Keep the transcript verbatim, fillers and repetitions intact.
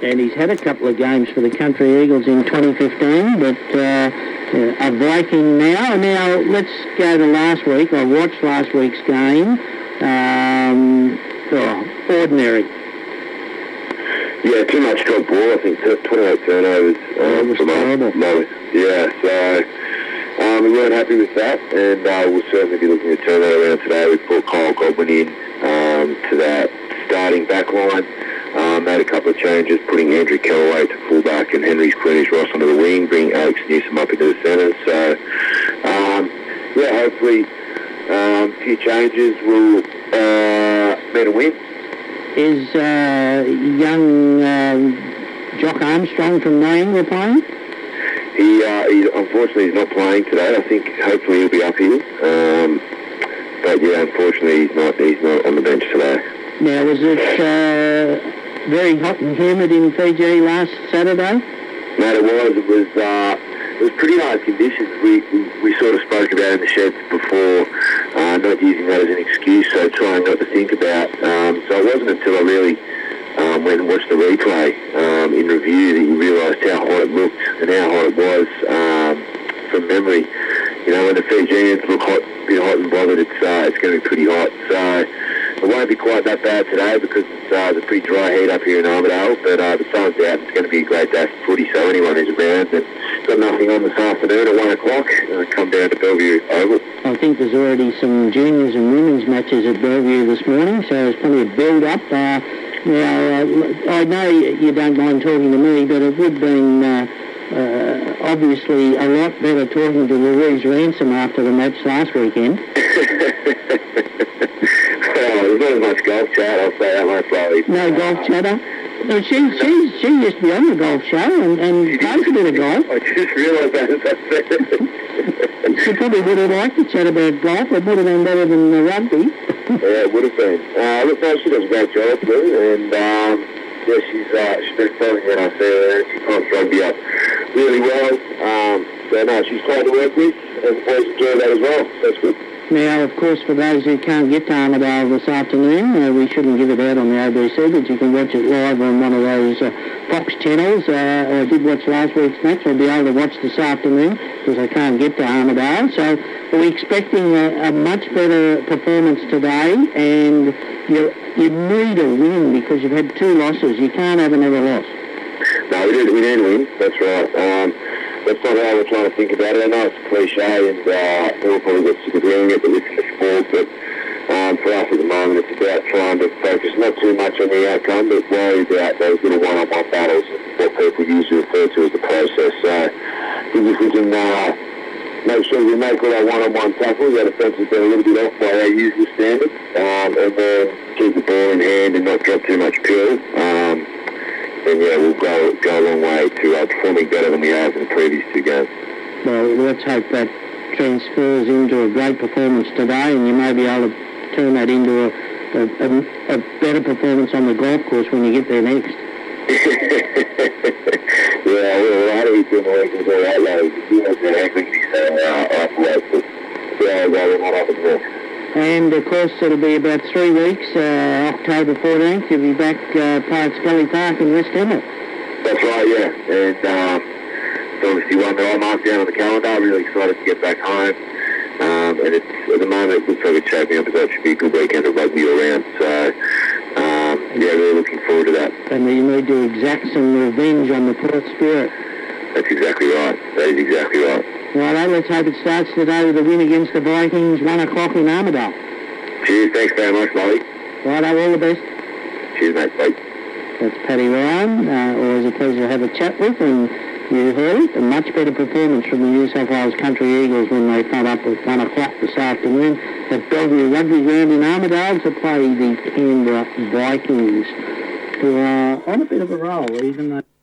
And he's had a couple of games for the Country Eagles in twenty fifteen, but uh, a Viking now. Now, let's go to last week. I watched last week's game. Um, oh, ordinary. Yeah, too much drop ball. I think twenty-eight turnovers. Um, oh, it was terrible. Most. Yeah, so um, we weren't happy with that, and uh, we'll certainly be looking to turn that around today. We put Kyle Godwin in um, to that starting back line. Um, made a couple of changes, putting Andrew Kellaway to fullback and Henry Queenish Ross onto the wing, bringing Alex Newsom up into the centre. So, um, yeah, hopefully um, a few changes will uh, mean a win. Is uh, young uh, Jock Armstrong from Nain playing? He, uh, he, unfortunately, he's not playing today. I think hopefully he'll be up here. Um, but, yeah, unfortunately, he's not, he's not on the bench today. Now, was it uh, very hot and humid in Fiji last Saturday? No, it was. It was uh, it was pretty nice conditions. We, we we sort of spoke about in the sheds before, uh, not using that as an excuse, so trying not to think about. Um, so it wasn't until I really um, went and watched the replay um, in review that you realised how hot it looked and how hot it was um, from memory. You know, when the Fijians look hot, a bit hot and bothered, it's uh, it's going to be pretty hot. So it won't be quite that bad today because it's, uh, it's a pretty dry heat up here in Armidale, but uh, the sun's out. It's going to be a great day for footy, so anyone who's around and got nothing on this afternoon at one o'clock, uh, come down to Bellevue Oval. I think there's already some juniors and women's matches at Bellevue this morning, so there's plenty of build-up. Uh, now, uh, I know you don't mind talking to me, but it would have been uh, uh, obviously a lot better talking to Louise Ransom after the match last weekend. There's not as much golf chat, I'll say that much, Chloe. No golf chatter? No, she, she, she used to be on the golf show and, and plays a bit of golf. I just realised that as I said it. She probably would have liked to chat about golf. It would have been better than the rugby. Yeah, it would have been. Uh, look, no, she does a great job too, and um, yeah, she's uh, she's been following when I see her, and she pumps rugby up really well. Um, so no, she's great to work with, and the boys enjoy that as well. So that's good. Now, of course, for those who can't get to Armidale this afternoon, uh, we shouldn't give it out on the A B C, but you can watch it live on one of those uh, Fox channels. Uh, I did watch last week's match. I'll be able to watch this afternoon because I can't get to Armidale. So we're expecting a, a much better performance today, and you, you need a win because you've had two losses. You can't have another loss. No, we need, we need a win. That's right. Um, That's not how we're trying to think about it. I know it's a cliche and uh, we'll probably get sick of hearing it, but listen to sport. But um, for us at the moment, it's about trying to focus not too much on the outcome, but worry about those little one-on-one battles and what people usually refer to as the process. So I think if we can uh, make sure we make all our one-on-one tackles, our defence has been a little bit off by our usual standards, um, and then keep the ball in hand and not drop too much pill. Um, then yeah, we'll go go a long way to uh, performing better than we have in the previous two games. Well, let's hope that transfers into a great performance today, and you may be able to turn that into a, a, a, a better performance on the golf course when you get there next. Yeah, well, how do we do more than all that, like, you know, the angry, uh, afterwards, but yeah, well, what happens next? And, of course, it'll be about three weeks, uh, October fourteenth, you'll be back uh, Pirates Gully Park in West Emmett. That's right, yeah. And um, it's obviously one that I marked down on the calendar. I'm really excited to get back home. Um, and it's, at the moment, it looks like it's shaping up as that should be a good weekend of rugby all around. So, um, yeah, really looking forward to that. And you need to exact some revenge on the Port Spirit. That's exactly right. That is exactly right. Righto, let's hope it starts today with a win against the Vikings, one o'clock in Armidale. Cheers, thanks very much, Molly. Righto, all the best. Cheers, mate. Bye. That's Paddy Ryan, uh, always a pleasure to have a chat with, and you heard it, a much better performance from the New South Wales Country Eagles when they come up at one o'clock this afternoon at Bellevue Rugby Ground in Armidale to play the Canberra Vikings, who are on a bit of a roll, even though